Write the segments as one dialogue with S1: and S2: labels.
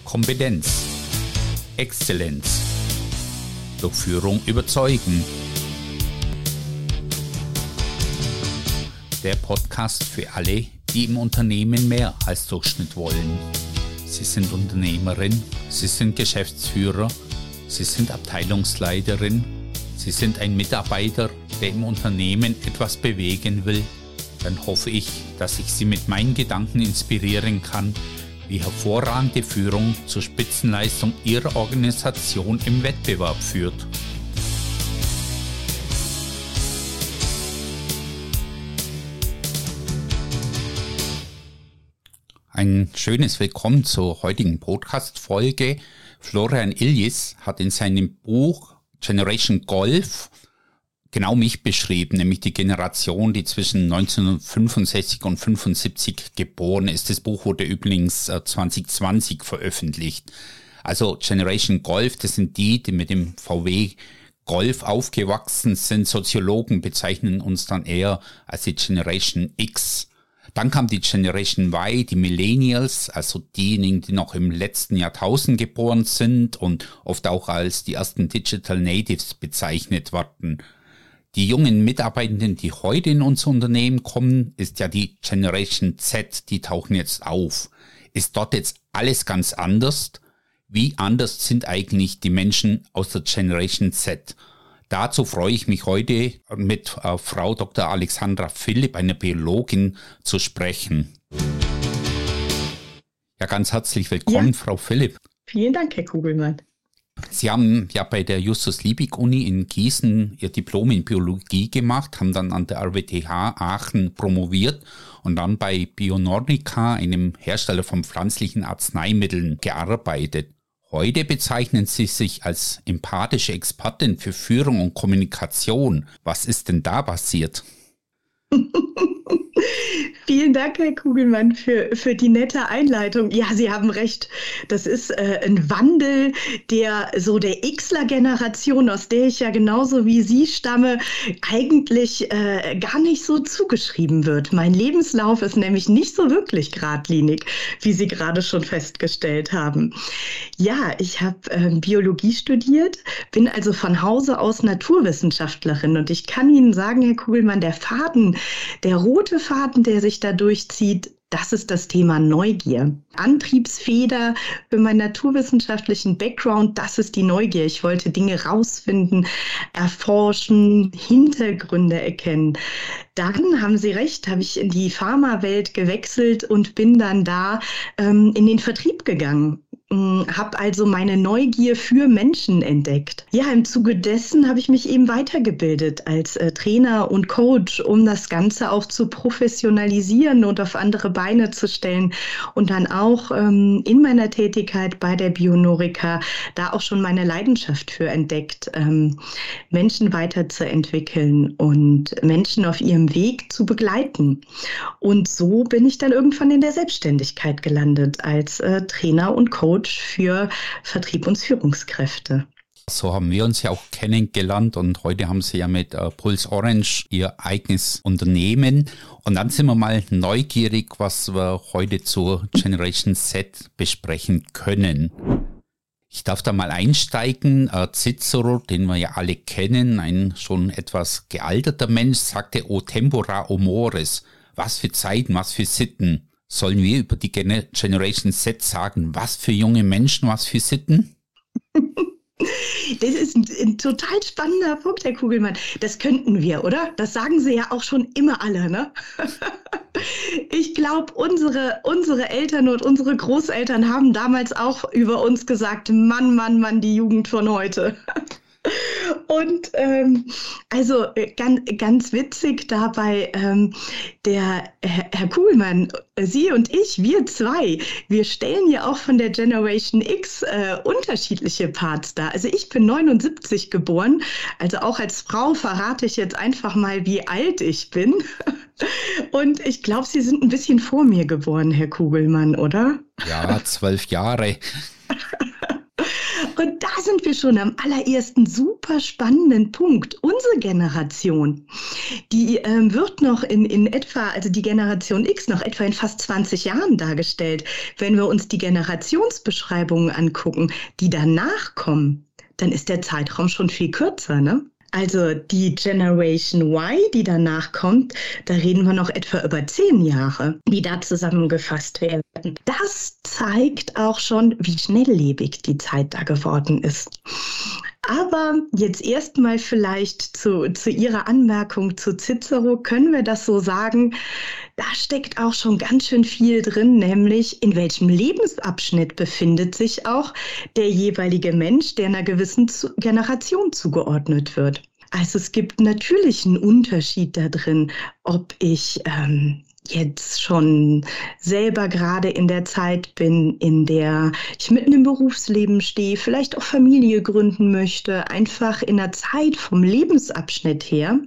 S1: Kompetenz, Exzellenz, durch Führung überzeugen. Der Podcast für alle, die im Unternehmen mehr als Durchschnitt wollen. Sie sind Unternehmerin, Sie sind Geschäftsführer, Sie sind Abteilungsleiterin, Sie sind ein Mitarbeiter, der im Unternehmen etwas bewegen will. Dann hoffe ich, dass ich Sie mit meinen Gedanken inspirieren kann, wie hervorragende Führung zur Spitzenleistung Ihrer Organisation im Wettbewerb führt. Ein schönes Willkommen zur heutigen Podcast-Folge. Florian Illies hat in seinem Buch Generation Golf genau mich beschrieben, nämlich die Generation, die zwischen 1965 und 1975 geboren ist. Das Buch wurde übrigens 2020 veröffentlicht. Also Generation Golf, das sind die mit dem VW Golf aufgewachsen sind. Soziologen bezeichnen uns dann eher als die Generation X. Dann kam die Generation Y, die Millennials, also diejenigen, die noch im letzten Jahrtausend geboren sind und oft auch als die ersten Digital Natives bezeichnet werden. Die jungen Mitarbeitenden, die heute in unser Unternehmen kommen, ist ja die Generation Z, die tauchen jetzt auf. Ist dort jetzt alles ganz anders? Wie anders sind eigentlich die Menschen aus der Generation Z? Dazu freue ich mich heute mit Frau Dr. Alexandra Philipp, einer Biologin, zu sprechen. Ja, ganz herzlich willkommen, ja. Frau Philipp.
S2: Vielen Dank, Herr Kugelmann.
S1: Sie haben ja bei der Justus-Liebig-Uni in Gießen Ihr Diplom in Biologie gemacht, haben dann an der RWTH Aachen promoviert und dann bei Bionornica, einem Hersteller von pflanzlichen Arzneimitteln, gearbeitet. Heute bezeichnen Sie sich als empathische Expertin für Führung und Kommunikation. Was ist denn da passiert?
S2: Vielen Dank, Herr Kugelmann, für die nette Einleitung. Ja, Sie haben recht. Das ist ein Wandel, der Xler-Generation, aus der ich ja genauso wie Sie stamme, eigentlich gar nicht so zugeschrieben wird. Mein Lebenslauf ist nämlich nicht so wirklich geradlinig, wie Sie gerade schon festgestellt haben. Ja, ich habe Biologie studiert, bin also von Hause aus Naturwissenschaftlerin und ich kann Ihnen sagen, Herr Kugelmann, der rote Faden, der sich da durchzieht, das ist das Thema Neugier. Antriebsfeder für meinen naturwissenschaftlichen Background, das ist die Neugier. Ich wollte Dinge rausfinden, erforschen, Hintergründe erkennen. Dann, haben Sie recht, habe ich in die Pharmawelt gewechselt und bin dann da in den Vertrieb gegangen. Habe also meine Neugier für Menschen entdeckt. Ja, im Zuge dessen habe ich mich eben weitergebildet als Trainer und Coach, um das Ganze auch zu professionalisieren und auf andere Beine zu stellen. Und dann auch in meiner Tätigkeit bei der Bionorika da auch schon meine Leidenschaft für entdeckt, Menschen weiterzuentwickeln und Menschen auf ihrem Weg zu begleiten. Und so bin ich dann irgendwann in der Selbstständigkeit gelandet als Trainer und Coach für Vertrieb und Führungskräfte.
S1: So haben wir uns ja auch kennengelernt und heute haben Sie ja mit Puls Orange Ihr eigenes Unternehmen. Und dann sind wir mal neugierig, was wir heute zur Generation Z besprechen können. Ich darf da mal einsteigen. Cicero, den wir ja alle kennen, ein schon etwas gealterter Mensch, sagte O tempora, o mores. Was für Zeiten, was für Sitten. Sollen wir über die Generation Z sagen, was für junge Menschen, was für Sitten?
S2: Das ist ein total spannender Punkt, Herr Kugelmann. Das könnten wir, oder? Das sagen Sie ja auch schon immer alle, ne? Ich glaube, unsere Eltern und unsere Großeltern haben damals auch über uns gesagt, Mann, die Jugend von heute. Und also ganz witzig dabei, der Herr Kugelmann, Sie und ich, wir zwei, wir stellen ja auch von der Generation X unterschiedliche Parts dar. Also ich bin 79 geboren, also auch als Frau verrate ich jetzt einfach mal, wie alt ich bin. Und ich glaube, Sie sind ein bisschen vor mir geboren, Herr Kugelmann, oder?
S1: Ja, 12 Jahre.
S2: Und da sind wir schon am allerersten super spannenden Punkt. Unsere Generation, die wird noch in etwa, also die Generation X, noch etwa in fast 20 Jahren dargestellt. Wenn wir uns die Generationsbeschreibungen angucken, die danach kommen, dann ist der Zeitraum schon viel kürzer, ne? Also die Generation Y, die danach kommt, da reden wir noch etwa über 10 Jahre, die da zusammengefasst werden. Das zeigt auch schon, wie schnelllebig die Zeit da geworden ist. Aber jetzt erstmal vielleicht zu Ihrer Anmerkung zu Cicero, können wir das so sagen, da steckt auch schon ganz schön viel drin, nämlich in welchem Lebensabschnitt befindet sich auch der jeweilige Mensch, der einer gewissen Generation zugeordnet wird. Also es gibt natürlich einen Unterschied da drin, ob ich jetzt schon selber gerade in der Zeit bin, in der ich mitten im Berufsleben stehe, vielleicht auch Familie gründen möchte, einfach in einer Zeit vom Lebensabschnitt her,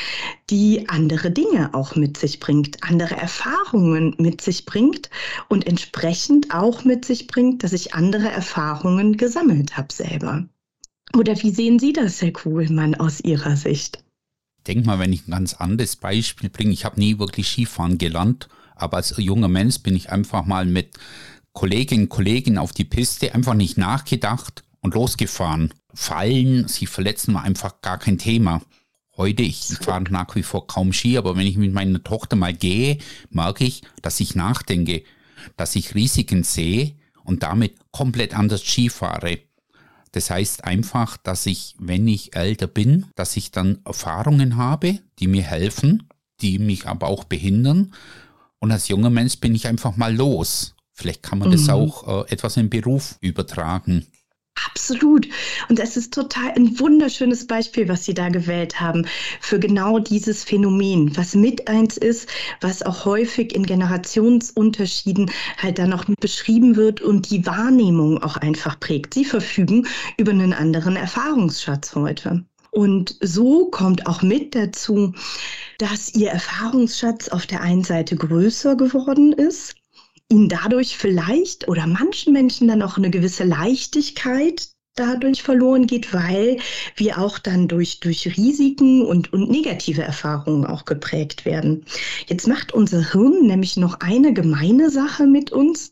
S2: die andere Dinge auch mit sich bringt, andere Erfahrungen mit sich bringt und entsprechend auch mit sich bringt, dass ich andere Erfahrungen gesammelt habe selber. Oder wie sehen Sie das, Herr Kugelmann, aus Ihrer Sicht?
S1: Denk mal, wenn ich ein ganz anderes Beispiel bringe, ich habe nie wirklich Skifahren gelernt, aber als junger Mensch bin ich einfach mal mit Kolleginnen und Kollegen auf die Piste, einfach nicht nachgedacht und losgefahren. Fallen, sich verletzen war einfach gar kein Thema. Heute, ich fahre nach wie vor kaum Ski, aber wenn ich mit meiner Tochter mal gehe, merke ich, dass ich nachdenke, dass ich Risiken sehe und damit komplett anders Ski fahre. Das heißt einfach, dass ich, wenn ich älter bin, dass ich dann Erfahrungen habe, die mir helfen, die mich aber auch behindern. Und als junger Mensch bin ich einfach mal los. Vielleicht kann man das auch etwas im Beruf übertragen.
S2: Absolut. Und es ist total ein wunderschönes Beispiel, was Sie da gewählt haben, für genau dieses Phänomen, was mit eins ist, was auch häufig in Generationsunterschieden halt dann noch beschrieben wird und die Wahrnehmung auch einfach prägt. Sie verfügen über einen anderen Erfahrungsschatz heute. Und so kommt auch mit dazu, dass Ihr Erfahrungsschatz auf der einen Seite größer geworden ist, ihnen dadurch vielleicht oder manchen Menschen dann auch eine gewisse Leichtigkeit dadurch verloren geht, weil wir auch dann durch Risiken und negative Erfahrungen auch geprägt werden. Jetzt macht unser Hirn nämlich noch eine gemeine Sache mit uns.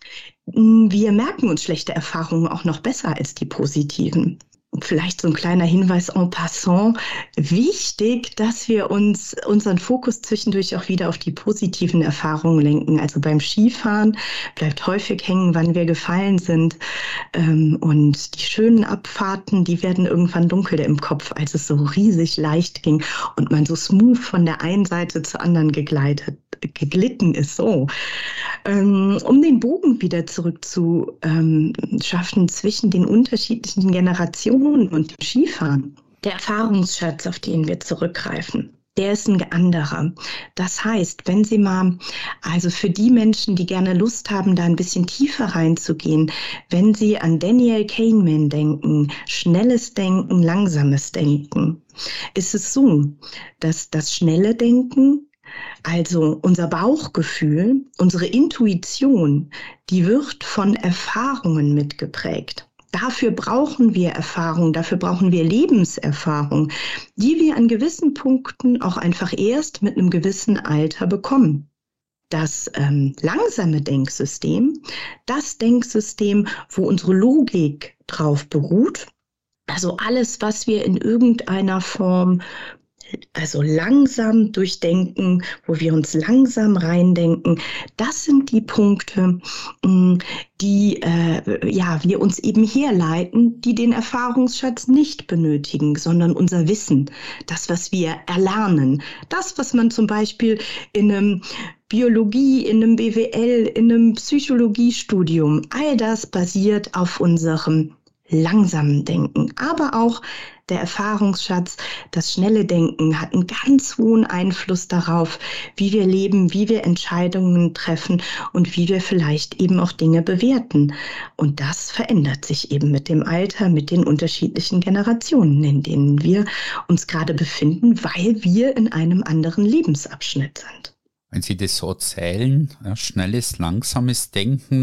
S2: Wir merken uns schlechte Erfahrungen auch noch besser als die positiven. Vielleicht so ein kleiner Hinweis en passant. Wichtig, dass wir unseren Fokus zwischendurch auch wieder auf die positiven Erfahrungen lenken. Also beim Skifahren bleibt häufig hängen, wann wir gefallen sind. Und die schönen Abfahrten, die werden irgendwann dunkel im Kopf, als es so riesig leicht ging und man so smooth von der einen Seite zur anderen geglitten ist. So. Um den Bogen wieder zurück zu schaffen zwischen den unterschiedlichen Generationen und dem Skifahren. Der Erfahrungsschatz, auf den wir zurückgreifen, der ist ein anderer. Das heißt, wenn Sie mal, also für die Menschen, die gerne Lust haben, da ein bisschen tiefer reinzugehen, wenn Sie an Daniel Kahneman denken, schnelles Denken, langsames Denken, ist es so, dass das schnelle Denken, also unser Bauchgefühl, unsere Intuition, die wird von Erfahrungen mitgeprägt. Dafür brauchen wir Erfahrung, dafür brauchen wir Lebenserfahrung, die wir an gewissen Punkten auch einfach erst mit einem gewissen Alter bekommen. Das langsame Denksystem, das Denksystem, wo unsere Logik drauf beruht, also alles, was wir in irgendeiner Form also langsam durchdenken, wo wir uns langsam reindenken, das sind die Punkte, die wir uns eben herleiten, die den Erfahrungsschatz nicht benötigen, sondern unser Wissen, das, was wir erlernen, das, was man zum Beispiel in einem Biologie, in einem BWL, in einem Psychologiestudium, all das basiert auf unserem langsamen Denken, aber auch der Erfahrungsschatz, das schnelle Denken hat einen ganz hohen Einfluss darauf, wie wir leben, wie wir Entscheidungen treffen und wie wir vielleicht eben auch Dinge bewerten. Und das verändert sich eben mit dem Alter, mit den unterschiedlichen Generationen, in denen wir uns gerade befinden, weil wir in einem anderen Lebensabschnitt sind.
S1: Wenn Sie das so erzählen, schnelles, langsames Denken,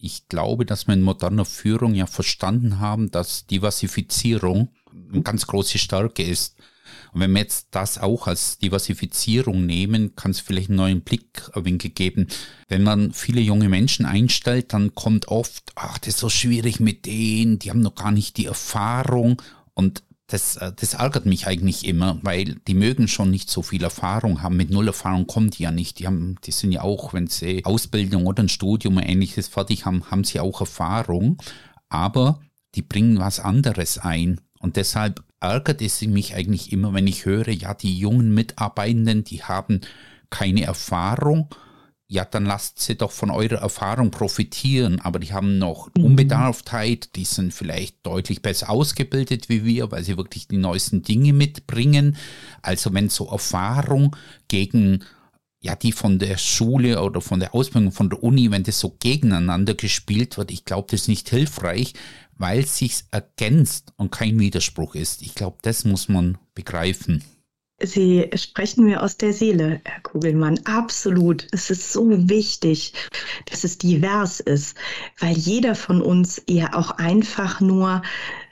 S1: Ich glaube, dass wir in moderner Führung ja verstanden haben, dass Diversifizierung eine ganz große Stärke ist. Und wenn wir jetzt das auch als Diversifizierung nehmen, kann es vielleicht einen neuen Blickwinkel geben. Wenn man viele junge Menschen einstellt, dann kommt oft, das ist so schwierig mit denen, die haben noch gar nicht die Erfahrung. Und das ärgert mich eigentlich immer, weil die mögen schon nicht so viel Erfahrung haben. Mit null Erfahrung kommen die ja nicht. Die sind ja auch, wenn sie Ausbildung oder ein Studium oder Ähnliches fertig haben, haben sie auch Erfahrung. Aber die bringen was anderes ein. Und deshalb ärgert es mich eigentlich immer, wenn ich höre, ja, die jungen Mitarbeitenden, die haben keine Erfahrung. Ja, dann lasst sie doch von eurer Erfahrung profitieren, aber die haben noch Unbedarftheit, die sind vielleicht deutlich besser ausgebildet wie wir, weil sie wirklich die neuesten Dinge mitbringen. Also wenn so Erfahrung gegen die von der Schule oder von der Ausbildung, von der Uni, wenn das so gegeneinander gespielt wird, ich glaube, das ist nicht hilfreich, weil es sich ergänzt und kein Widerspruch ist. Ich glaube, das muss man begreifen.
S2: Sie sprechen mir aus der Seele, Herr Kugelmann. Absolut. Es ist so wichtig, dass es divers ist, weil jeder von uns ja auch einfach nur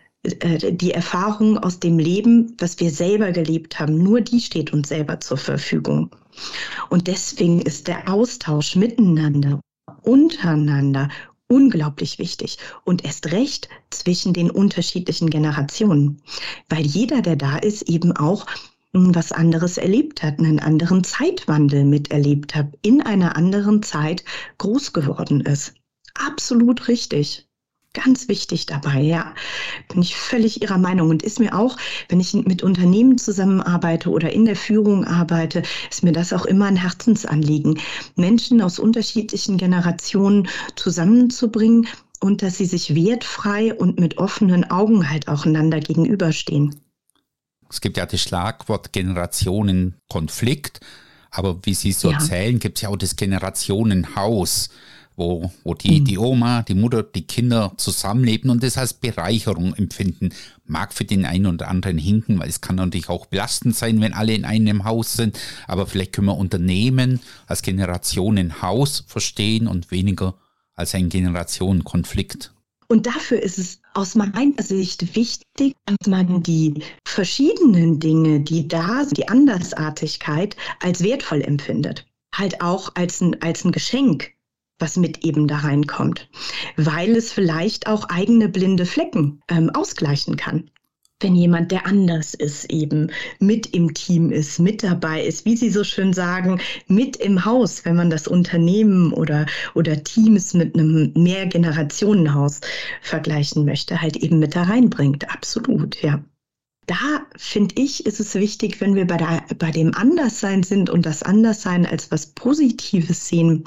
S2: die Erfahrung aus dem Leben, was wir selber gelebt haben, nur die steht uns selber zur Verfügung. Und deswegen ist der Austausch miteinander, untereinander unglaublich wichtig und erst recht zwischen den unterschiedlichen Generationen, weil jeder, der da ist, eben auch was anderes erlebt hat, einen anderen Zeitwandel miterlebt hat, in einer anderen Zeit groß geworden ist. Absolut richtig. Ganz wichtig dabei, ja. Bin ich völlig Ihrer Meinung und ist mir auch, wenn ich mit Unternehmen zusammenarbeite oder in der Führung arbeite, ist mir das auch immer ein Herzensanliegen, Menschen aus unterschiedlichen Generationen zusammenzubringen und dass sie sich wertfrei und mit offenen Augen halt auch einander gegenüberstehen.
S1: Es gibt ja das Schlagwort Generationenkonflikt, aber wie Sie so erzählen, gibt es ja auch das Generationenhaus, wo die Oma, die Mutter, die Kinder zusammenleben und das als Bereicherung empfinden. Mag für den einen oder anderen hinken, weil es kann natürlich auch belastend sein, wenn alle in einem Haus sind, aber vielleicht können wir Unternehmen als Generationenhaus verstehen und weniger als ein Generationenkonflikt.
S2: Und dafür ist es aus meiner Sicht wichtig, dass man die verschiedenen Dinge, die da sind, die Andersartigkeit als wertvoll empfindet. Halt auch als ein Geschenk, was mit eben da reinkommt. Weil es vielleicht auch eigene blinde Flecken ausgleichen kann. Wenn jemand, der anders ist, eben mit im Team ist, mit dabei ist, wie Sie so schön sagen, mit im Haus, wenn man das Unternehmen oder Teams mit einem Mehrgenerationenhaus vergleichen möchte, halt eben mit da reinbringt. Absolut, ja. Da, finde ich, ist es wichtig, wenn wir bei dem Anderssein sind und das Anderssein als was Positives sehen,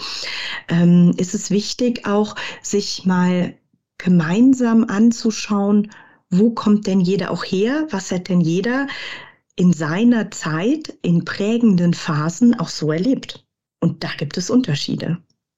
S2: ist es wichtig auch, sich mal gemeinsam anzuschauen, wo kommt denn jeder auch her? Was hat denn jeder in seiner Zeit, in prägenden Phasen auch so erlebt? Und da gibt es Unterschiede.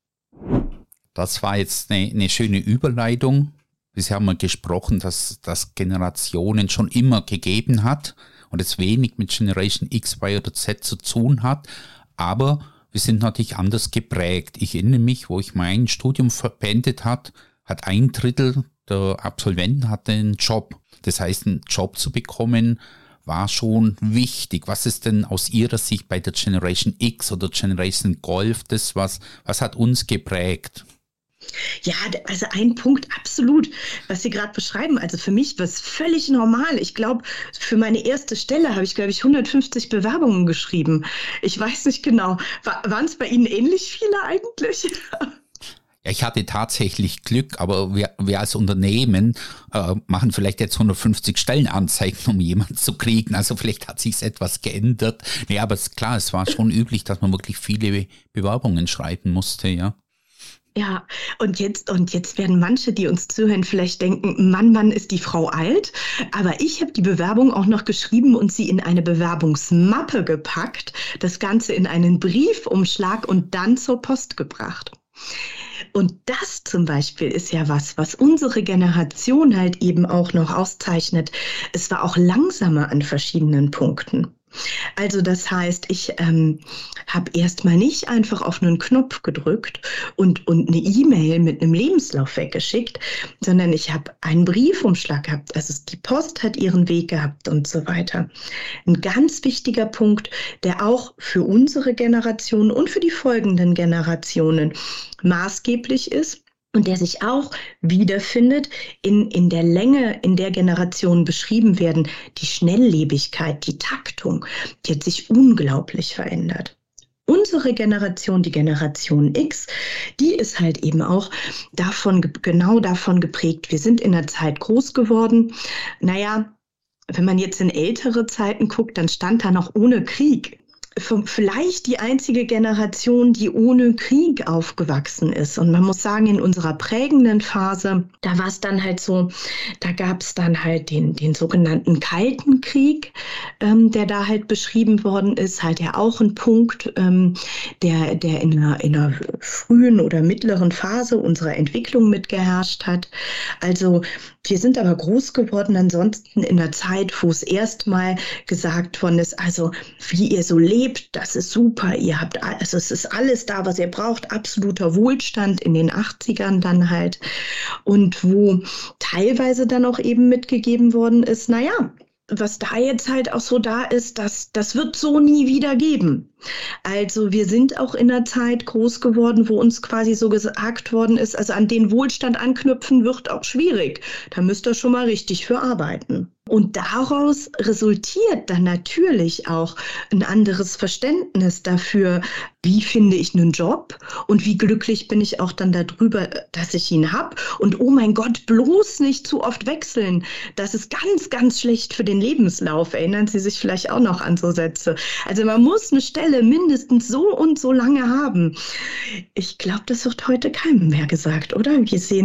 S1: Das war jetzt eine schöne Überleitung. Bisher haben wir gesprochen, dass das Generationen schon immer gegeben hat und es wenig mit Generation X, Y oder Z zu tun hat. Aber wir sind natürlich anders geprägt. Ich erinnere mich, wo ich mein Studium beendet hat 1/3 der Absolventen hatte einen Job. Das heißt, einen Job zu bekommen war schon wichtig. Was ist denn aus Ihrer Sicht bei der Generation X oder Generation Golf das, was hat uns geprägt?
S2: Ja, also ein Punkt absolut, was Sie gerade beschreiben. Also für mich war es völlig normal. Ich glaube, für meine erste Stelle habe ich, 150 Bewerbungen geschrieben. Ich weiß nicht genau. Waren es bei Ihnen ähnlich viele eigentlich?
S1: Ja, ich hatte tatsächlich Glück, aber wir als Unternehmen machen vielleicht jetzt 150 Stellenanzeigen, um jemanden zu kriegen. Also vielleicht hat sich etwas geändert. Nee, aber klar, es war schon üblich, dass man wirklich viele Bewerbungen schreiben musste, ja.
S2: Ja, und jetzt werden manche, die uns zuhören, vielleicht denken, Mann, ist die Frau alt. Aber ich habe die Bewerbung auch noch geschrieben und sie in eine Bewerbungsmappe gepackt, das Ganze in einen Briefumschlag und dann zur Post gebracht. Und das zum Beispiel ist ja was unsere Generation halt eben auch noch auszeichnet. Es war auch langsamer an verschiedenen Punkten. Also das heißt, ich habe erstmal nicht einfach auf einen Knopf gedrückt und eine E-Mail mit einem Lebenslauf weggeschickt, sondern ich habe einen Briefumschlag gehabt. Also die Post hat ihren Weg gehabt und so weiter. Ein ganz wichtiger Punkt, der auch für unsere Generation und für die folgenden Generationen maßgeblich ist, und der sich auch wiederfindet in der Länge, in der Generationen beschrieben werden. Die Schnelllebigkeit, die Taktung, die hat sich unglaublich verändert. Unsere Generation, die Generation X, die ist halt eben auch genau davon geprägt. Wir sind in der Zeit groß geworden. Naja, wenn man jetzt in ältere Zeiten guckt, dann stand da noch ohne Krieg. Vielleicht die einzige Generation, die ohne Krieg aufgewachsen ist. Und man muss sagen, in unserer prägenden Phase, da war es dann halt so, da gab es dann halt den sogenannten Kalten Krieg, der da halt beschrieben worden ist, halt ja auch ein Punkt, der in einer frühen oder mittleren Phase unserer Entwicklung mitgeherrscht hat. Also wir sind aber groß geworden ansonsten in einer Zeit, wo es erstmal gesagt worden ist, also wie ihr so lebt, das ist super, also es ist alles da, was ihr braucht, absoluter Wohlstand in den 80ern dann halt, und wo teilweise dann auch eben mitgegeben worden ist, naja, was da jetzt halt auch so da ist, das wird so nie wieder geben. Also wir sind auch in einer Zeit groß geworden, wo uns quasi so gesagt worden ist, also an den Wohlstand anknüpfen wird auch schwierig. Da müsst ihr schon mal richtig für arbeiten. Und daraus resultiert dann natürlich auch ein anderes Verständnis dafür, wie finde ich einen Job und wie glücklich bin ich auch dann darüber, dass ich ihn habe. Und oh mein Gott, bloß nicht zu oft wechseln. Das ist ganz, ganz schlecht für den Lebenslauf. Erinnern Sie sich vielleicht auch noch an so Sätze. Also man muss eine Stelle mindestens so und so lange haben. Ich glaube, das wird heute keinem mehr gesagt, oder?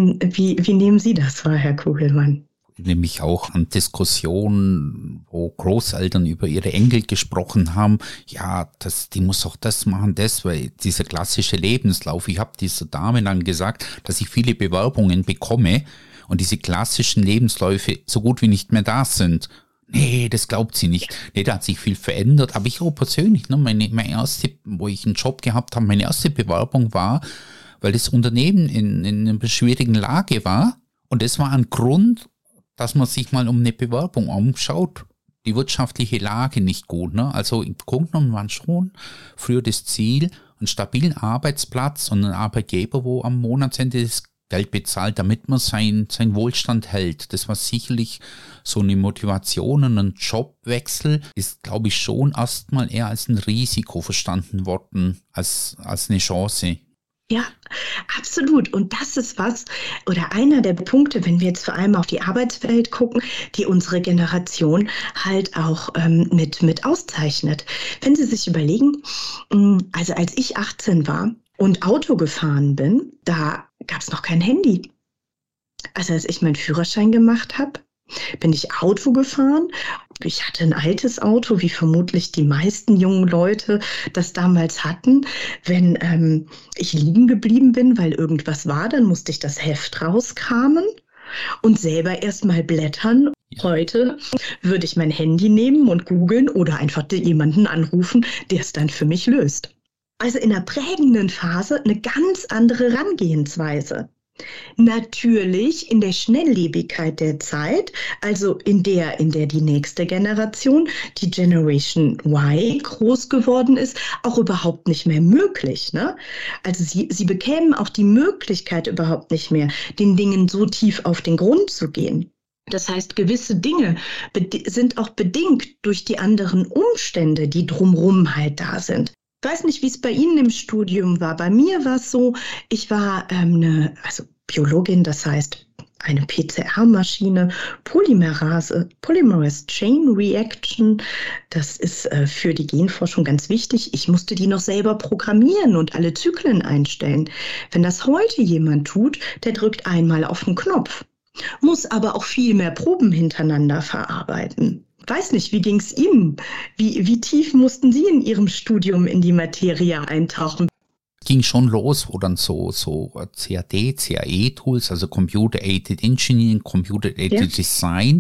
S2: Wie nehmen Sie das wahr, Herr Kugelmann?
S1: Nämlich auch an Diskussionen, wo Großeltern über ihre Enkel gesprochen haben, ja, die muss auch das machen, weil dieser klassische Lebenslauf, ich habe dieser Dame dann gesagt, dass ich viele Bewerbungen bekomme und diese klassischen Lebensläufe so gut wie nicht mehr da sind. Nee, das glaubt sie nicht. Nee, da hat sich viel verändert, aber ich auch persönlich, meine erste, wo ich einen Job gehabt habe, meine erste Bewerbung war, weil das Unternehmen in einer schwierigen Lage war und das war ein Grund, dass man sich mal um eine Bewerbung umschaut. Die wirtschaftliche Lage nicht gut, ne? Also im Grunde genommen war schon früher das Ziel, einen stabilen Arbeitsplatz und einen Arbeitgeber, wo am Monatsende das Geld bezahlt, damit man sein Wohlstand hält. Das war sicherlich so eine Motivation, und ein Jobwechsel ist, glaube ich, schon erstmal eher als ein Risiko verstanden worden, als eine Chance.
S2: Ja, absolut. Und das ist einer der Punkte, wenn wir jetzt vor allem auf die Arbeitswelt gucken, die unsere Generation halt auch mit auszeichnet. Wenn Sie sich überlegen, also als ich 18 war und Auto gefahren bin, da gab es noch kein Handy. Also als ich meinen Führerschein gemacht habe, bin ich Auto gefahren. Ich hatte ein altes Auto, wie vermutlich die meisten jungen Leute das damals hatten. Wenn ich liegen geblieben bin, weil irgendwas war, dann musste ich das Heft rauskramen und selber erstmal blättern. Heute würde ich mein Handy nehmen und googeln oder einfach jemanden anrufen, der es dann für mich löst. Also in einer prägenden Phase eine ganz andere Herangehensweise. Natürlich in der Schnelllebigkeit der Zeit, also in der die nächste Generation, die Generation Y, groß geworden ist, auch überhaupt nicht mehr möglich, ne? Also sie bekämen auch die Möglichkeit überhaupt nicht mehr, den Dingen so tief auf den Grund zu gehen. Das heißt, gewisse Dinge sind auch bedingt durch die anderen Umstände, die drumherum halt da sind. Ich weiß nicht, wie es bei Ihnen im Studium war. Bei mir war es so, ich war Biologin, das heißt eine PCR-Maschine, Polymerase Chain Reaction. Das ist für die Genforschung ganz wichtig. Ich musste die noch selber programmieren und alle Zyklen einstellen. Wenn das heute jemand tut, der drückt einmal auf den Knopf, muss aber auch viel mehr Proben hintereinander verarbeiten. Weiß nicht, wie ging es Ihnen? Wie tief mussten Sie in Ihrem Studium in die Materie eintauchen?
S1: Ging schon los, wo dann so CAD, CAE-Tools, also Computer-Aided Engineering, Computer-Aided Design,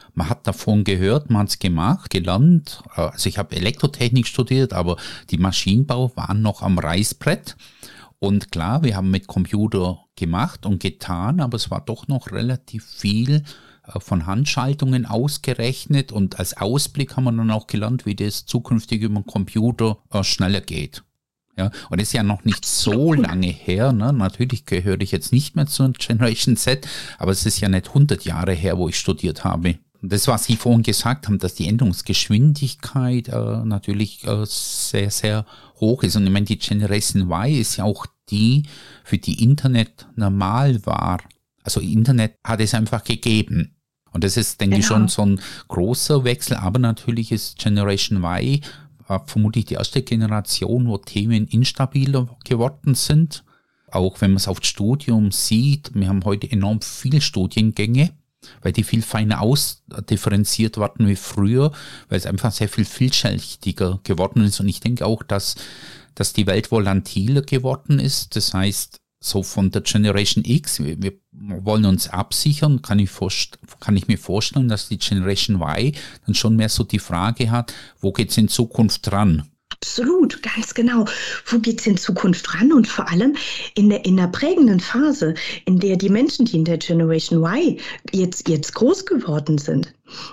S1: Man hat davon gehört, man hat es gemacht, gelernt. Also ich habe Elektrotechnik studiert, aber die Maschinenbau waren noch am Reißbrett. Und klar, wir haben mit Computer gemacht und getan, aber es war doch noch relativ viel von Handschaltungen ausgerechnet. Und als Ausblick haben wir dann auch gelernt, wie das zukünftig über den Computer schneller geht. Ja, und das ist ja noch nicht so lange her, ne? Natürlich gehöre ich jetzt nicht mehr zur Generation Z, aber es ist ja nicht 100 Jahre her, wo ich studiert habe. Und das, was Sie vorhin gesagt haben, dass die Änderungsgeschwindigkeit natürlich sehr, sehr hoch ist. Und ich meine, die Generation Y ist ja auch die, für die Internet normal war. Also Internet hat es einfach gegeben. Und das ist, denke ich, schon so ein großer Wechsel. Aber natürlich ist Generation Y vermutlich die erste Generation, wo Themen instabiler geworden sind. Auch wenn man es auf das Studium sieht, wir haben heute enorm viele Studiengänge, weil die viel feiner ausdifferenziert werden wie früher, weil es einfach sehr viel vielschichtiger geworden ist. Und ich denke auch, dass die Welt volatiler geworden ist. Das heißt, so von der Generation X, wir wollen uns absichern, kann ich mir vorstellen, dass die Generation Y dann schon mehr so die Frage hat, wo geht's in Zukunft ran?
S2: Absolut, ganz genau. Wo geht's in Zukunft ran? Und vor allem in der prägenden Phase, in der die Menschen, die in der Generation Y jetzt groß geworden sind,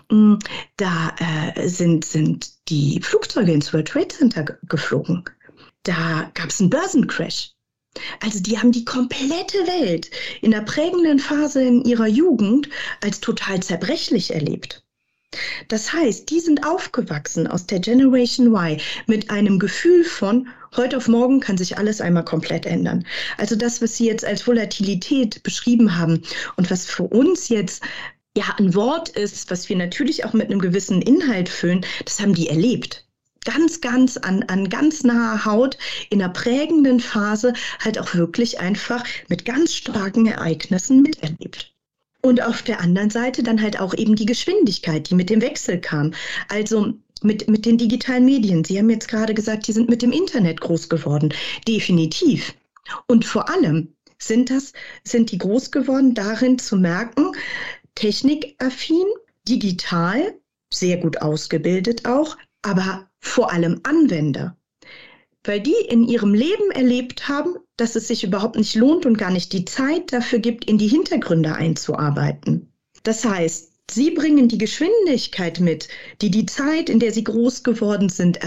S2: da sind die Flugzeuge ins World Trade Center geflogen. Da gab's einen Börsencrash. Also die haben die komplette Welt in der prägenden Phase in ihrer Jugend als total zerbrechlich erlebt. Das heißt, die sind aufgewachsen aus der Generation Y mit einem Gefühl von, heute auf morgen kann sich alles einmal komplett ändern. Also das, was Sie jetzt als Volatilität beschrieben haben und was für uns jetzt ja ein Wort ist, was wir natürlich auch mit einem gewissen Inhalt füllen, das haben die erlebt. Ganz an ganz naher Haut in einer prägenden Phase halt auch wirklich einfach mit ganz starken Ereignissen miterlebt. Und auf der anderen Seite dann halt auch eben die Geschwindigkeit, die mit dem Wechsel kam. Also mit den digitalen Medien. Sie haben jetzt gerade gesagt, die sind mit dem Internet groß geworden. Definitiv. Und vor allem sind die groß geworden, darin zu merken, technikaffin, digital, sehr gut ausgebildet auch, aber vor allem Anwender, weil die in ihrem Leben erlebt haben, dass es sich überhaupt nicht lohnt und gar nicht die Zeit dafür gibt, in die Hintergründe einzuarbeiten. Das heißt, sie bringen die Geschwindigkeit mit, die die Zeit, in der sie groß geworden sind,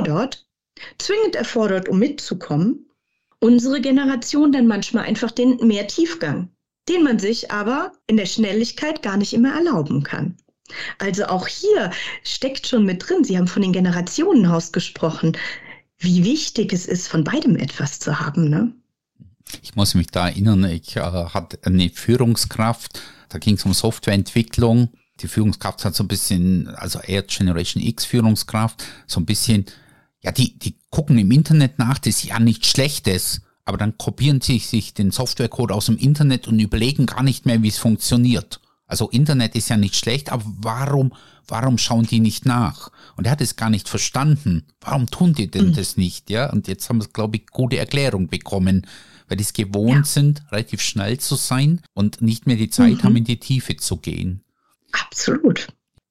S2: zwingend erfordert, um mitzukommen. Unsere Generation dann manchmal einfach den mehr Tiefgang, den man sich aber in der Schnelligkeit gar nicht immer erlauben kann. Also auch hier steckt schon mit drin, Sie haben von den Generationenhaus gesprochen, wie wichtig es ist, von beidem etwas zu haben, ne?
S1: Ich muss mich da erinnern, ich hatte eine Führungskraft, da ging es um Softwareentwicklung. Die Führungskraft hat so ein bisschen, also eher Generation X Führungskraft, so ein bisschen, ja, die gucken im Internet nach, das ist ja nichts Schlechtes, aber dann kopieren sie sich den Softwarecode aus dem Internet und überlegen gar nicht mehr, wie es funktioniert. Also Internet ist ja nicht schlecht, aber warum schauen die nicht nach? Und er hat es gar nicht verstanden. Warum tun die denn das nicht? Ja, und jetzt haben wir, glaube ich, gute Erklärung bekommen, weil die es gewohnt sind, relativ schnell zu sein und nicht mehr die Zeit haben, in die Tiefe zu gehen.
S2: Absolut.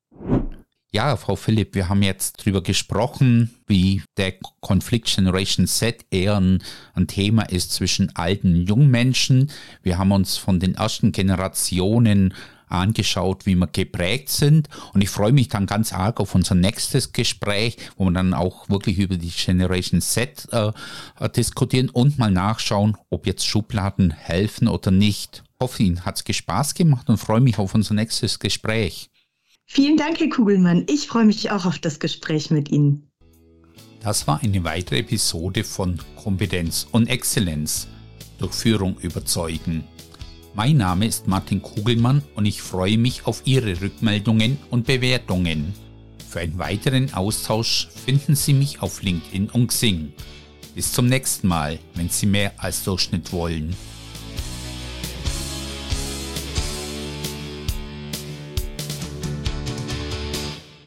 S1: Ja, Frau Philipp, wir haben jetzt drüber gesprochen, wie der Konflikt Generation Z eher ein Thema ist zwischen alten und jungen Menschen. Wir haben uns von den ersten Generationen angeschaut, wie wir geprägt sind. Und ich freue mich dann ganz arg auf unser nächstes Gespräch, wo wir dann auch wirklich über die Generation Z diskutieren und mal nachschauen, ob jetzt Schubladen helfen oder nicht. Ich hoffe, Ihnen hat es Spaß gemacht und freue mich auf unser nächstes Gespräch.
S2: Vielen Dank, Herr Kugelmann. Ich freue mich auch auf das Gespräch mit Ihnen.
S1: Das war eine weitere Episode von Kompetenz und Exzellenz. Durch Führung überzeugen. Mein Name ist Martin Kugelmann und ich freue mich auf Ihre Rückmeldungen und Bewertungen. Für einen weiteren Austausch finden Sie mich auf LinkedIn und Xing. Bis zum nächsten Mal, wenn Sie mehr als Durchschnitt wollen.